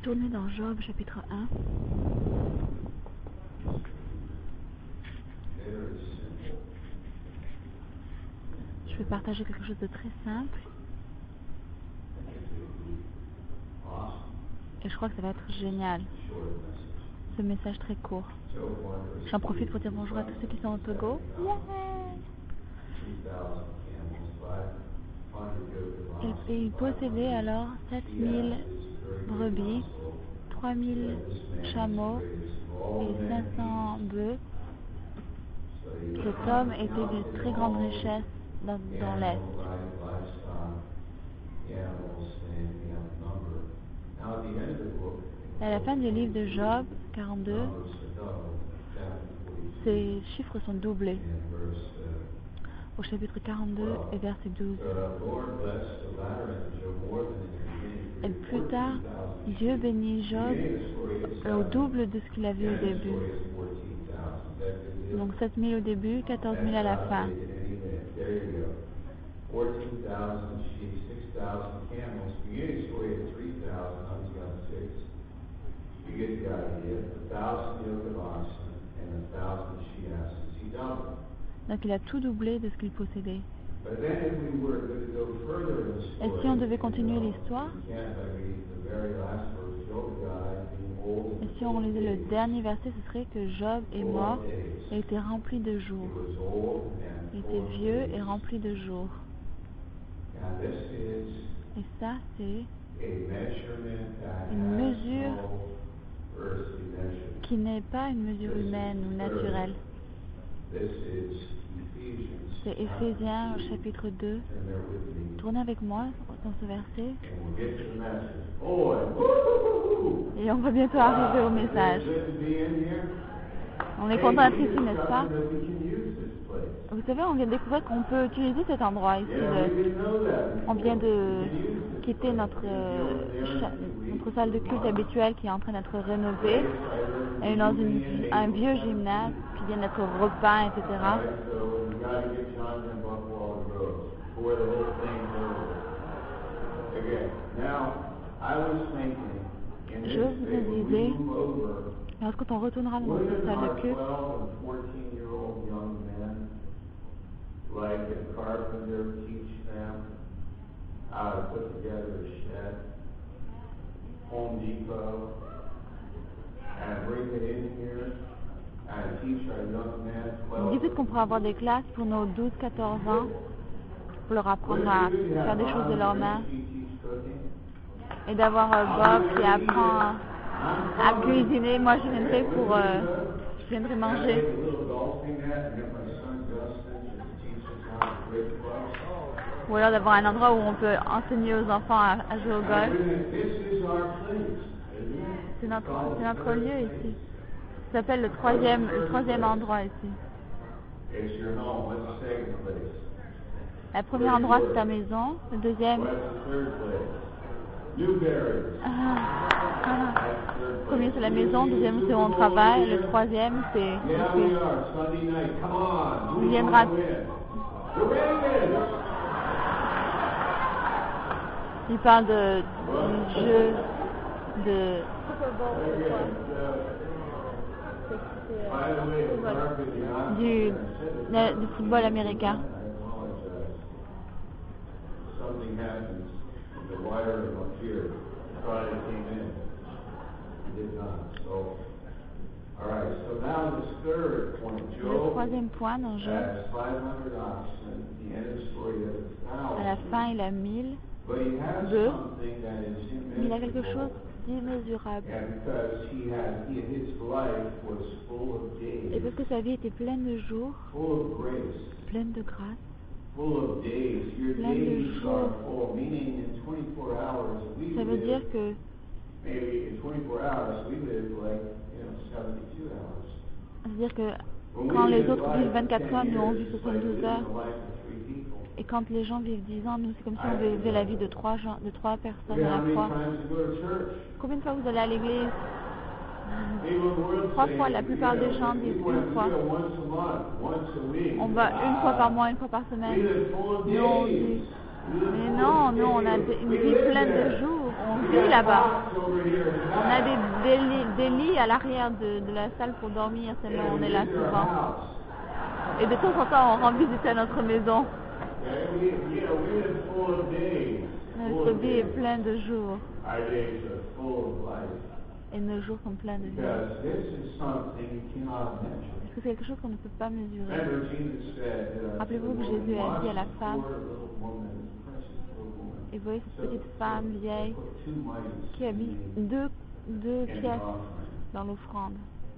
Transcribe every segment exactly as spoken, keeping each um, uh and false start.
Tournez dans Job chapitre un. Je vais partager quelque chose de très simple. Et je crois que ça va être génial. Ce message très court. J'en profite pour dire bonjour à tous ceux qui sont au Togo. Yeah. Et, et il possédait alors sept mille brebis, trois mille chameaux et cinq cents bœufs. Cet homme était d'une très grande richesse dans, dans l'Est. À la fin du livre de Job quarante-deux, ces chiffres sont doublés. Au chapitre quarante-deux et verset douze. Et plus tard, Dieu bénit Job au double de ce qu'il avait au début. Donc sept mille au début, quatorze mille à la fin. Donc il a tout doublé de ce qu'il possédait. Et si on devait continuer l'histoire, et si on lisait le dernier verset, ce serait que Job est mort et était rempli de jours. Il était vieux et rempli de jours. Et ça, c'est une mesure qui n'est pas une mesure humaine ou naturelle. C'est Éphésiens chapitre deux. Tournez avec moi dans ce verset. Et on va bientôt arriver au message. On est content d'être ici, n'est-ce pas? Vous savez, on vient de découvrir qu'on peut utiliser cet endroit ici. De... On vient de quitter notre, euh, cha... notre salle de culte habituelle qui est en train d'être rénovée. Elle est dans une... un vieux gymnase qui vient d'être repeint, et cetera. Je vous disais, lorsque on retournera dans notre salle de culte, like a carpenter teach them how to put together a shed, Home Depot, and bring it in here and teach our young men twelve. Vous dites qu'on pourrait avoir des classes pour nos douze quatorze ans, pour leur apprendre à faire des choses de leurs mains, et d'avoir euh, Bob qui apprend à cuisiner. Moi, je viendrai pour, euh, je viendrai manger. Ou alors d'avoir un endroit où on peut enseigner aux enfants à, à jouer au golf. C'est notre, c'est notre lieu ici. Ça s'appelle le troisième, le troisième endroit ici. Le premier endroit c'est ta maison. Le deuxième. Ah, ah. Le premier c'est la maison, le deuxième c'est où on travaille, le troisième c'est ici. Il viendra. Il parle de, du jeu de du, de, du football américain. Le troisième point dans Job, à la fin il a mille bœufs, mais il a quelque chose d'immesurable. Et parce que sa vie était pleine de jours, pleine de grâce, pleine de jours. Ça veut dire que c'est-à-dire que quand les autres vivent vingt-quatre heures, nous on vit soixante-douze heures. Et quand les gens vivent dix ans, nous c'est comme si on vivait la vie de trois, gens, de trois personnes à la fois. Combien de fois vous allez à l'église? Trois fois, la plupart des gens disent une fois. On va une fois par mois, une fois par semaine. Nous on dit Mais non, nous on a une vie pleine de jours, on vit là-bas. On a des, des, lits, des lits à l'arrière de, de la salle pour dormir, tellement on est là souvent. Et de temps en temps on rend visite à notre maison. Notre vie est pleine de jours. Et nos jours sont pleins de vie. C'est quelque chose qu'on ne peut pas mesurer. Rappelez-vous que Jésus a dit à la femme, et voyez cette petite femme vieille qui a mis deux, deux pièces dans l'offrande.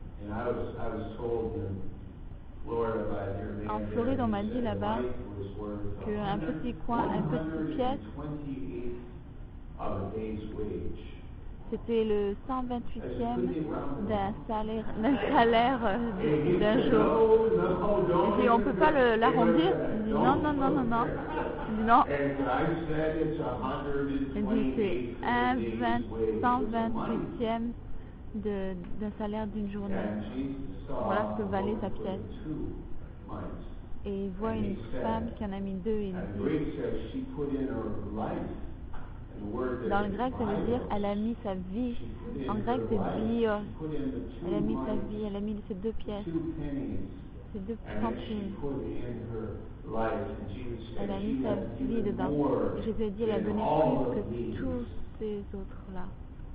En Floride, on m'a dit là-bas qu'un petit coin, une petite pièce, c'était le cent vingt-huitième d'un salaire, d'un salaire euh, d'un jour. Il dit, on ne peut pas le, l'arrondir. Il dit, non, non, non, non, non. Il dit, non. Il dit, c'est un cent vingt-huitième de, d'un salaire d'une journée. Voilà ce que valait sa pièce. Et il voit une femme qui en a mis deux et il dit, dans le grec, ça veut dire elle a mis sa vie. En grec, c'est bios. Elle a mis sa vie, elle a mis ces deux pièces, ces deux centimes. Elle a mis sa vie dedans. Et Jésus a dit, elle a donné plus que tous ces autres-là.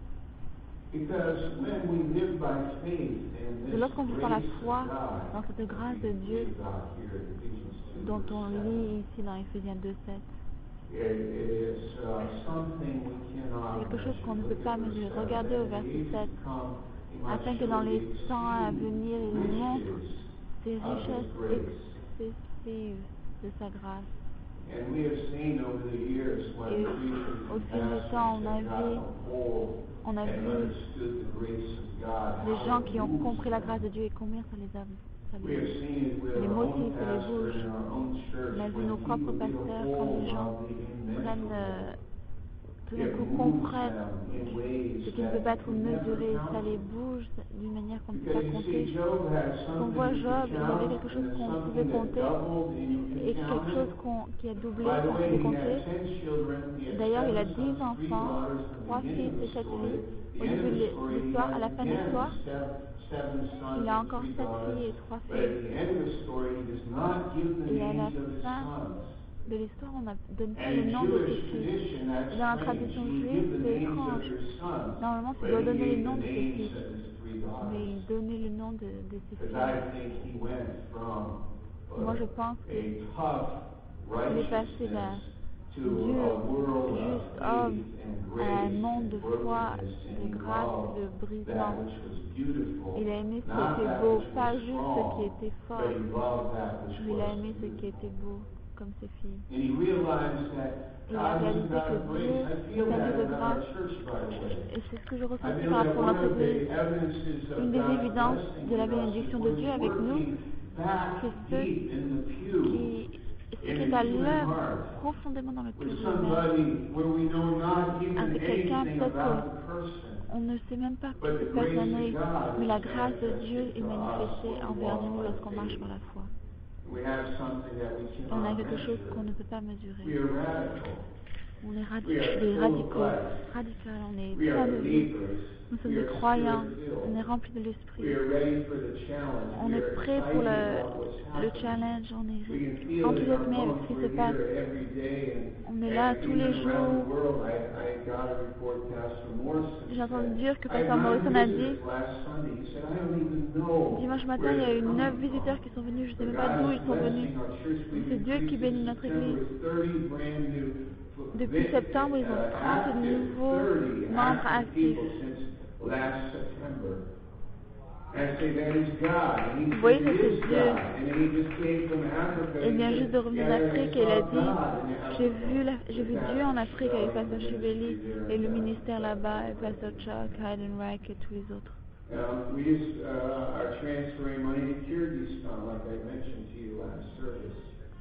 C'est lorsqu'on vit par la foi dans cette grâce de Dieu dont on lit ici dans Éphésiens deux sept. C'est quelque chose qu'on ne peut pas mesurer. Regardez au verset sept. Afin que dans les temps à venir, il montre ses richesses excessives de sa grâce. Et au fil du temps, on a vu, on a vu les gens qui ont compris la grâce de Dieu et combien ça les a. Les motifs et les bouges. On a vu nos propres pasteurs quand les gens prennent, euh, tout d'un coup comprennent ce qui ne peut pas être mesuré, ça les bouge d'une manière qu'on ne peut pas compter. Quand on voit Job, il y avait quelque chose qu'on pouvait compter et quelque chose qu'on, qui a doublé, qu'on pouvait compter. D'ailleurs, il a dix enfants, trois fils et sept filles. Au début de l'histoire, à la fin de l'histoire, il a encore sept filles et trois filles. Et à la fin de l'histoire, on ne donne pas le nom de ses fils. Dans la tradition juive, c'est étrange. Normalement, tu dois donner le nom de ses fils. Mais il donnait le nom de, de ses filles. Moi, je pense qu'il est passé d'un dur, juste homme à un monde de foi, de grâce, de brisement. Il a aimé ce qui était beau, pas juste ce qui était fort, mais il a aimé ce qui était beau, comme ses filles. Et il a réalisé que Dieu est un Dieu de grâce. Et c'est ce que je ressens par rapport à notre Église. Une des évidences de la bénédiction de Dieu avec nous, c'est ceux qui ce qui est à l'œuvre profondément dans le cœur humain. Avec quelqu'un, peut-être qu'on ne sait même pas qui cette personne est, mais la grâce de Dieu est manifestée envers nous lorsqu'on marche par la foi. On a quelque chose qu'on ne peut pas mesurer. On est radi- des radicaux, radical, on est plein de vie. Nous sommes des croyants, on est remplis de l'esprit. On est prêt pour le, le challenge, on est enthousiasmé avec ce qui se passe. On est là tous les jours. J'ai entendu dire que Pasteur Morrison a dit, dimanche matin, il y a eu neuf visiteurs qui sont venus, je ne sais même pas d'où ils sont venus. C'est Dieu qui bénit notre église. Depuis septembre, ils ont trente nouveaux membres actifs. Vous voyez, ça c'est Dieu. Il vient juste de revenir d'Afrique et il a dit, j'ai vu, la, j'ai vu Dieu en Afrique avec Pasteur Chiveli et le ministère là-bas, et Pasteur Chuck, Heidenreich et tous les autres. Um, we just uh, are transferring money to Kyrgyzstan, like I mentioned to you last service.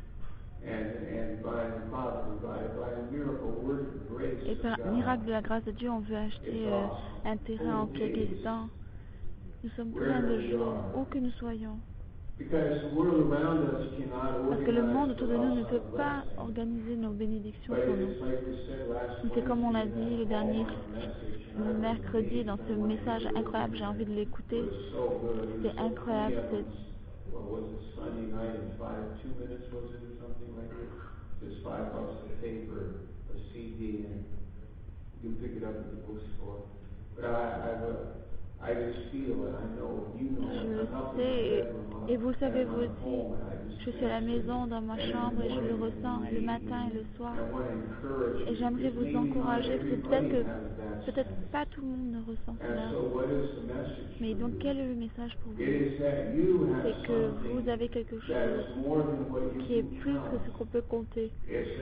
Et par miracle de la grâce de Dieu, on veut acheter euh, un terrain en Kyrgyzstan. Nous sommes pleins de joie, où que nous soyons. Parce que le monde autour de nous ne peut pas organiser nos bénédictions pour nous. C'est comme on l'a dit le dernier mercredi dans ce message incroyable, j'ai envie de l'écouter. C'était incroyable. C'est je le sais, et vous le savez vous aussi. Je suis à la maison, dans ma chambre, et je le ressens le matin et le soir. Et j'aimerais vous encourager, parce que peut-être que peut-être pas tout le monde ne ressent cela. Mais donc quel est le message pour vous? C'est que vous avez quelque chose qui est plus que ce qu'on peut compter.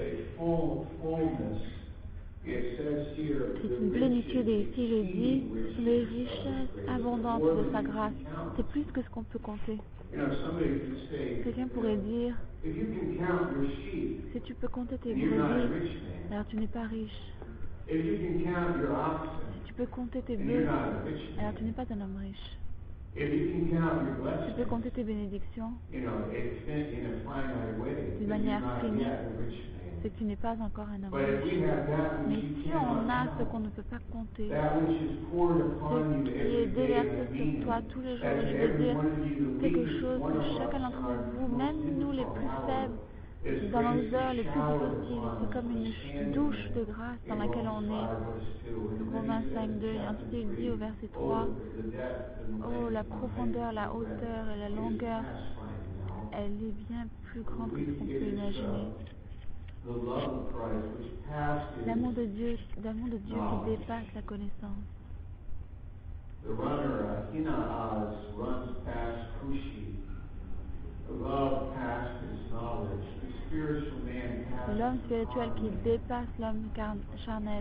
C'est une plénitude, et ici je dis les richesses abondantes de sa grâce. C'est plus que ce qu'on peut compter. Quelqu'un pourrait dire, si tu peux compter tes brebis, alors tu n'es pas riche. Si tu peux compter tes bœufs, alors tu n'es pas un homme riche. Tu peux compter tes bénédictions d'une manière finie, c'est que tu n'es pas encore un homme riche. Mais si on a ce qu'on ne peut pas compter, ce qui est déversé sur toi tous les jours, je veux dire quelque chose que chacun d'entre vous, même nous les plus faibles, dans nos heures les plus difficiles, c'est comme une douche de grâce dans laquelle on est. Romains cinq, deux, et ensuite il dit au verset trois, oh, la profondeur, la hauteur et la longueur, elle est bien plus grande que ce qu'on peut imaginer. L'amour de Dieu, l'amour de Dieu qui dépasse la connaissance. The runner, uh, Hinaaz, runs past Cushi. Love past his knowledge. The spiritual man passes. L'homme spirituel qui dépasse l'homme charnel.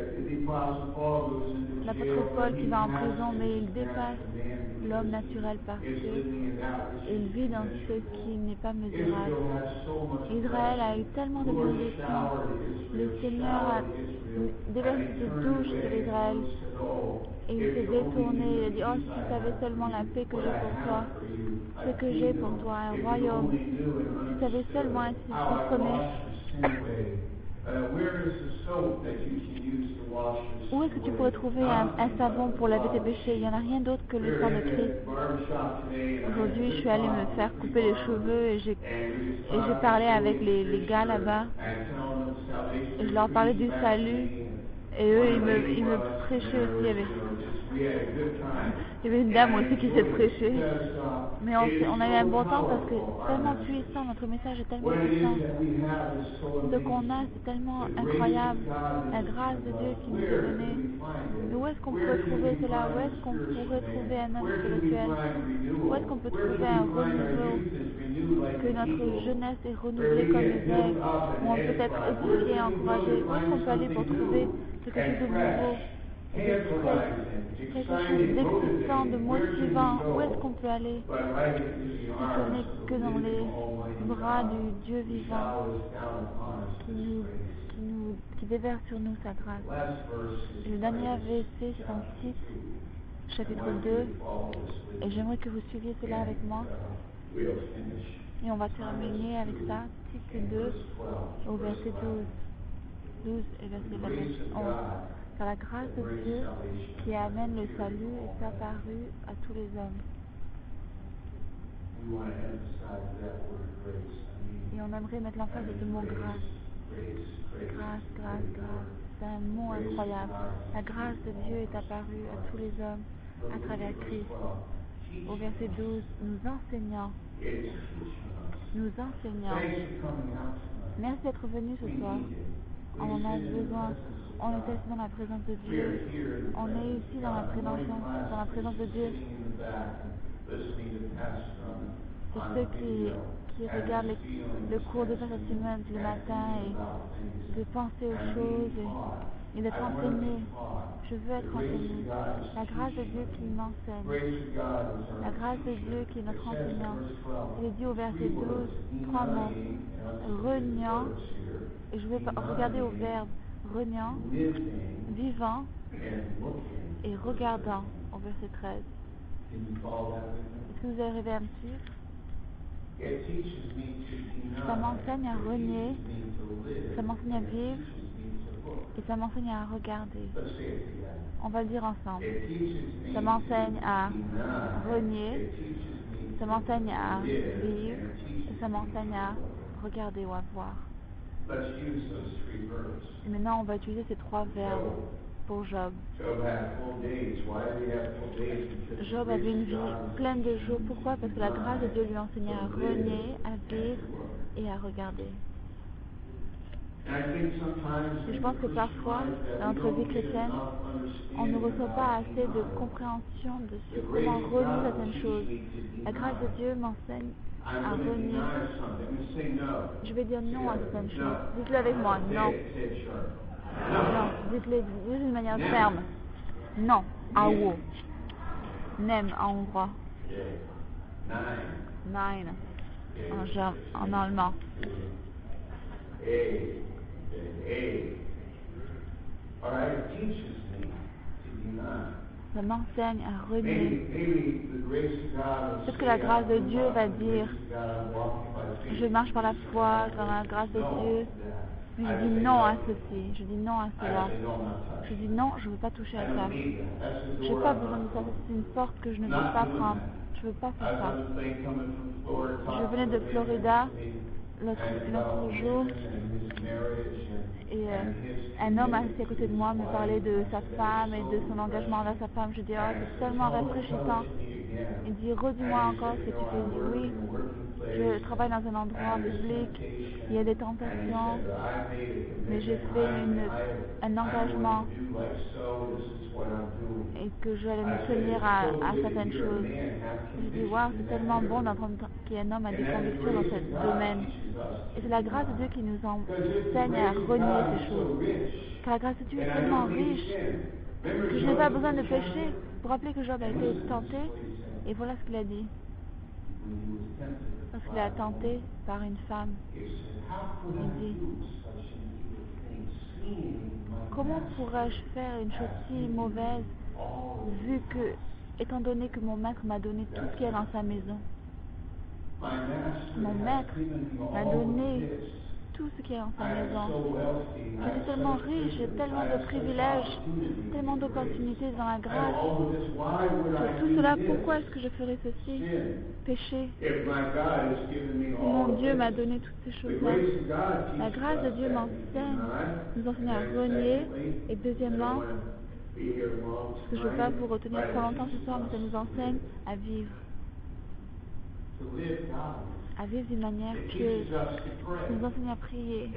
L'apôtre Paul qui va en prison, mais il dépasse l'homme naturel parce qu'il vit dans ce qui n'est pas mesurable. Israël a eu tellement de bénédictions. Le Seigneur a déversé ses douches sur Israël. Et il s'est détourné, il a dit, oh, si tu savais seulement la paix que j'ai pour toi, ce que j'ai pour toi, un royaume, si tu savais seulement ainsi t'exprimer. Où est-ce que tu pourrais trouver un, un savon pour laver tes péchés? Il n'y en a rien d'autre que le sang de Christ. Aujourd'hui, je suis allée me faire couper les cheveux et j'ai, et j'ai parlé avec les, les gars là-bas. Et je leur parlais du salut. Et eux, ils me, ils me prêchaient aussi. Il y avait, il y avait une dame aussi qui s'est prêchée. Mais on, on a eu un bon temps parce que c'est tellement puissant, notre message est tellement puissant. Ce qu'on a, c'est tellement incroyable. La grâce de Dieu qui nous est donnée. Mais où est-ce qu'on pourrait trouver cela? Où est-ce qu'on pourrait trouver un homme spirituel? Où est-ce qu'on peut trouver un renouveau? Que notre jeunesse est renouvelée comme les aigles, où on peut être édifié et encouragé. Où est-ce qu'on peut aller pour trouver quelque chose de nouveau, de frais, quelque chose d'excitant, de motivant? Où est-ce qu'on peut aller? Si ce n'est que dans les bras du Dieu vivant qui, nous, qui, nous, qui déverse sur nous sa grâce. Et le dernier verset, c'est en Tite, chapitre deux, et j'aimerais que vous suiviez cela avec moi. Et on va terminer avec ça, Tite deux, au verset douze. douze et verset onze. Car la grâce de Dieu qui amène le salut est apparue à tous les hommes. Et on aimerait mettre l'emphase de ce mot grâce. Grâce, grâce, grâce. C'est un mot incroyable. La grâce de Dieu est apparue à tous les hommes à travers Christ. Au verset douze, nous enseignant. Nous enseignant. Merci d'être venu ce soir. On en a besoin. On est assis dans la présence de Dieu. On est ici dans la présence, dans la présence de Dieu. C'est ceux qui, qui regardent les, le cours de Pasteur Simmons le matin et de penser aux choses et, et d'être enseigné. Je veux être enseigné. La grâce de Dieu qui m'enseigne. La grâce de Dieu qui est notre enseignant. Il est dit au verset douze, trois mots. Reniant, et je vais regarder au verbe reniant, vivant et regardant au verset treize. Est-ce que vous arrivez à me suivre? Ça m'enseigne à renier, ça m'enseigne à vivre et ça m'enseigne à regarder. On va le dire ensemble. Ça m'enseigne à renier, ça m'enseigne à vivre et ça m'enseigne à regarder ou à voir. Et maintenant, on va utiliser ces trois verbes pour Job. Job avait une vie pleine de jours. Pourquoi? Parce que la grâce de Dieu lui enseignait à renier, à vivre et à regarder. Et je pense que parfois, dans notre vie chrétienne, on ne reçoit pas assez de compréhension de sur comment renier certaines choses. La grâce de Dieu m'enseigne à renier. Je vais dire non à certaines choses. Dites-le avec moi, non. Non, dites-le d'une manière ferme. Non, awo. Nem en hongrois. Nein en, germ, en allemand. Ça m'enseigne à renier. Peut-être que la grâce de Dieu va dire je marche par la foi dans la grâce de Dieu. Mais je dis non à ceci, je dis non à cela. Je dis non, je ne veux pas toucher à ça. Je n'ai pas besoin de ça, c'est une porte que je ne veux pas prendre. Je ne veux pas faire ça. Je venais de Florida l'autre, l'autre jour et euh, un homme assis à côté de moi me parlait de sa femme et de son engagement envers sa femme. Je dis oh, c'est tellement rafraîchissant. Il dit redis-moi encore ce que tu fais. Je dis oui. Je travaille dans un endroit public, il y a des tentations, mais j'ai fait une, un engagement et que je vais me tenir à, à certaines choses. Je dis, waouh, c'est tellement bon d'entendre qu'il y a un homme a des convictions dans ce domaine. Et c'est la grâce de Dieu qui nous enseigne à renier ces choses. Car la grâce de Dieu est tellement riche que je n'ai pas besoin de pécher. Vous vous rappelez que Job a été tenté, et voilà ce qu'il a dit. Parce qu'il a tenté par une femme. Il dit, comment pourrais-je faire une chose si mauvaise, vu que, étant donné que mon maître m'a donné tout ce qu'il y a dans sa maison. Mon maître m'a donné tout ce qu'il y a dans sa maison. Je suis tellement riche, j'ai tellement de privilèges, tellement d'opportunités dans la grâce. Pour tout cela, pourquoi est-ce que je ferais ceci? Péché. Mon Dieu m'a donné toutes ces choses-là. La grâce de Dieu m'enseigne, nous enseigne à renier. Et deuxièmement, parce que je ne veux pas vous retenir trop longtemps ce soir, mais ça nous enseigne à vivre. À vivre d'une manière pieuse, nous enseigne à prier,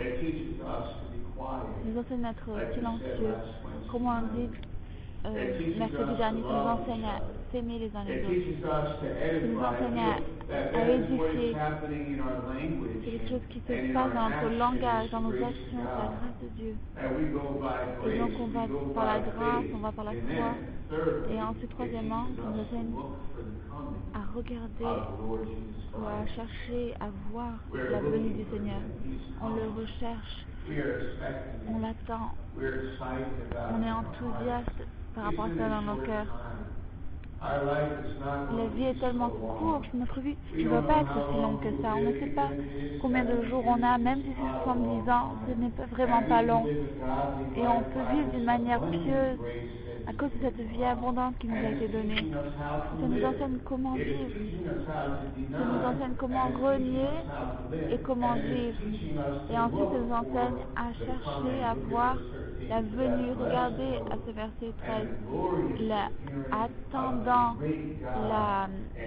nous enseigne à être silencieux, comme on dit euh, mercredi dernier, ça nous enseigne à s'aimer les uns les autres, ça nous enseigne à, à édifier. C'est quelque chose qui se passe dans notre langage, dans nos actions, c'est la grâce de Dieu. Et donc on va par la grâce, on va par la foi, et ensuite troisièmement, on nous enseigne à regarder ou à chercher à voir la venue du Seigneur. On le recherche, on l'attend, on est enthousiaste par rapport à ça dans nos cœurs. La vie est tellement courte, notre vie ne doit pas être aussi longue que ça. On ne sait pas combien de jours on a, même si c'est soixante-dix ans, ce n'est vraiment pas long. Et on peut vivre d'une manière pieuse à cause de cette vie abondante qui nous a été donnée. Ça nous enseigne comment vivre. Ça nous enseigne comment renier et comment vivre. Et ensuite, ça nous enseigne à chercher, à voir la venue. Regardez à ce verset treize. La, attendant la,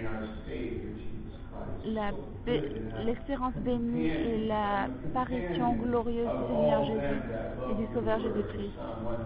la, l'espérance bénie et l'apparition glorieuse du Seigneur Jésus et du Sauveur Jésus-Christ.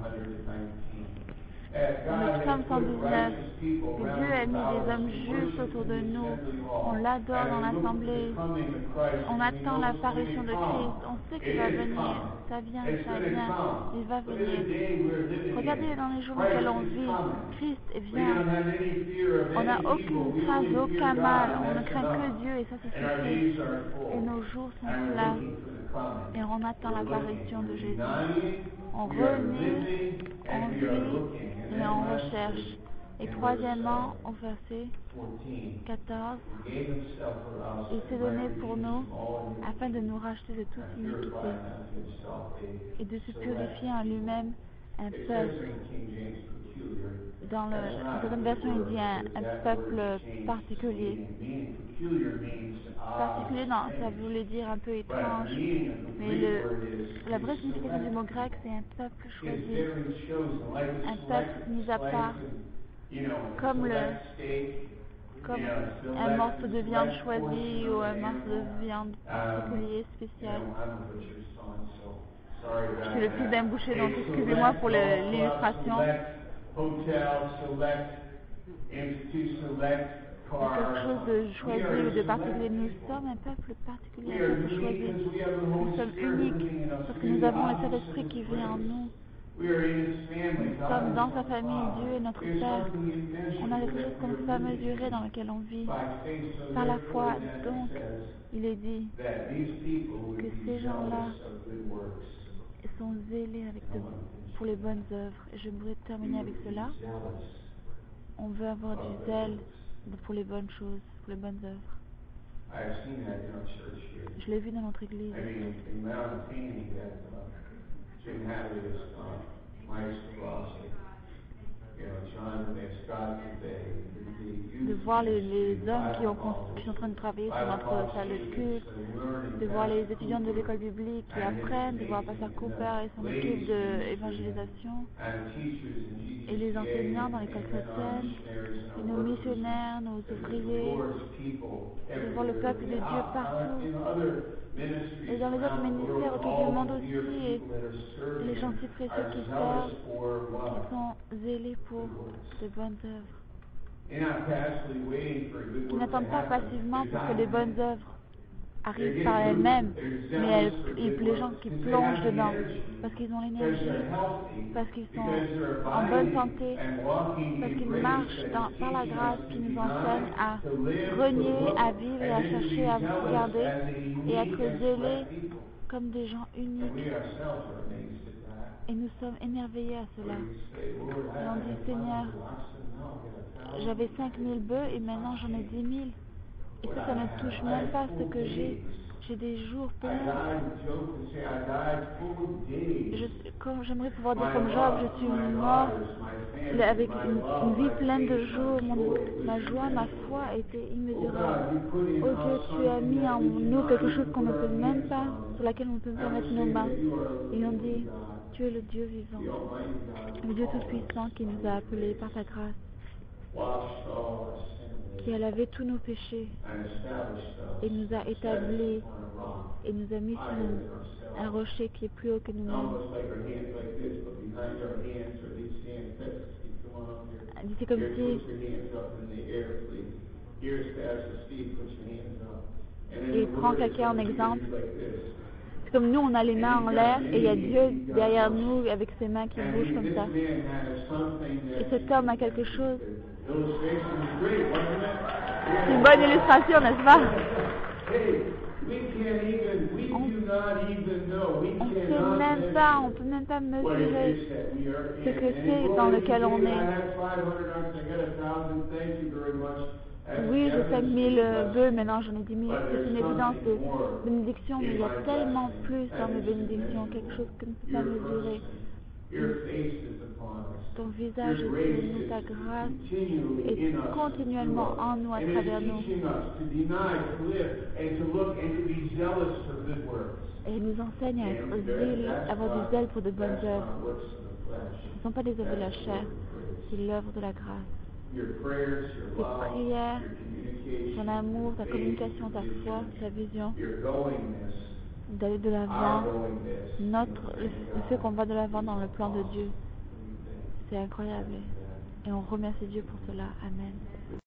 Dans le psaume cent dix-neuf, Dieu a mis des hommes justes autour de nous. On l'adore dans l'assemblée. On attend l'apparition de Christ. On sait qu'il va venir. Ça vient, ça vient. Il va venir. Regardez dans les jours dans lesquels on vit. Christ vient. On n'a aucune crainte d'aucun mal. On ne craint que Dieu et ça c'est suffit. Et nos jours sont là. Et on attend l'apparition de Jésus. On renie, on vit et on recherche Et troisièmement, au verset quatorze, il s'est donné pour nous afin de nous racheter de toute iniquité et de se purifier en lui-même un peuple. Dans le, dans certaines versions, il dit un, un peuple particulier. Particulier, non, ça voulait dire un peu étrange, mais le, la vraie signification du mot grec, c'est un peuple choisi, un peuple mis à part, comme, le, comme un morceau de viande choisi ou un morceau de viande particulier, spécial. Je suis le fils d'un boucher, donc excusez-moi pour le, l'illustration. Quelque chose de choisi ou de particulier. Nous sommes un peuple particulier, un peuple choisi. Nous sommes uniques parce que nous avons le Saint-Esprit qui vit en nous. Nous sommes dans sa famille, Dieu est notre Père. On a quelque chose qu'on ne peut pas mesurer dans lequel on vit. Par la foi, donc, il est dit que ces gens-là sont zélés avec de, pour les bonnes œuvres. Et je voudrais terminer avec cela. On veut avoir du zèle pour les bonnes choses, pour les bonnes œuvres. Je l'ai vu dans notre église. De voir les, les hommes qui, ont, qui sont en train de travailler sur notre salle de culte, de voir les étudiants de l'école biblique qui apprennent, de voir Pasteur Cooper et son équipe d'évangélisation, et les enseignants dans l'école chrétienne, et nos missionnaires, nos ouvriers, de voir le peuple de Dieu partout, et dans les autres ministères autour du monde aussi, et les gens si précieux qui servent, qui sont zélés pour de bonnes œuvres. Qui n'attendent pas passivement pour que les bonnes œuvres arrivent par elles-mêmes, mais elles, les gens qui plongent dedans, parce qu'ils ont l'énergie, parce qu'ils sont en bonne santé, parce qu'ils marchent dans, par la grâce qui nous enseigne à renier, à vivre et à chercher à regarder et à être zélés comme des gens uniques. Et nous sommes émerveillés à cela. Et on dit, Seigneur, j'avais cinq mille bœufs et maintenant j'en ai dix mille. Et ça, ça ne touche même pas ce que j'ai. J'ai des jours pleins. Je, comme, j'aimerais pouvoir dire comme Job, je suis mort avec une, une vie pleine de jours. Mon, ma joie, ma foi était immesurable. Oh Dieu, tu as mis en nous quelque chose qu'on ne peut même pas, sur laquelle on ne peut pas mettre nos mains. Et on dit, tu es le Dieu vivant, le Dieu tout-puissant qui nous a appelés par ta grâce, qui a lavé tous nos péchés et nous a établis et nous a mis sur un, un rocher qui est plus haut que nous-mêmes. C'est comme si, il prend quelqu'un en exemple. C'est comme nous, on a les mains en l'air et il y a Dieu derrière nous avec ses mains qui bougent comme ça. Et cet homme a quelque chose. C'est une bonne illustration, n'est-ce pas? On ne sait même pas, on peut même pas mesurer ce que c'est dans lequel on est. Oui, j'ai cinq mille bœufs, maintenant j'en ai dix mille. C'est une évidence de bénédiction, mais il y a tellement plus dans mes bénédictions, quelque chose que je ne peux pas mesurer. Ton visage est sur nous, ta grâce est continuellement en nous, à travers nous. Et il nous enseigne à être zèle, à avoir du zèle pour de bonnes œuvres. Ce ne sont pas des œuvres de la chair, c'est l'œuvre de la grâce. Tes prières, ton amour, ta communication, ta foi, ta vision, d'aller de l'avant, notre, le, le fait qu'on va de l'avant dans le plan de Dieu, c'est incroyable. Et on remercie Dieu pour cela. Amen.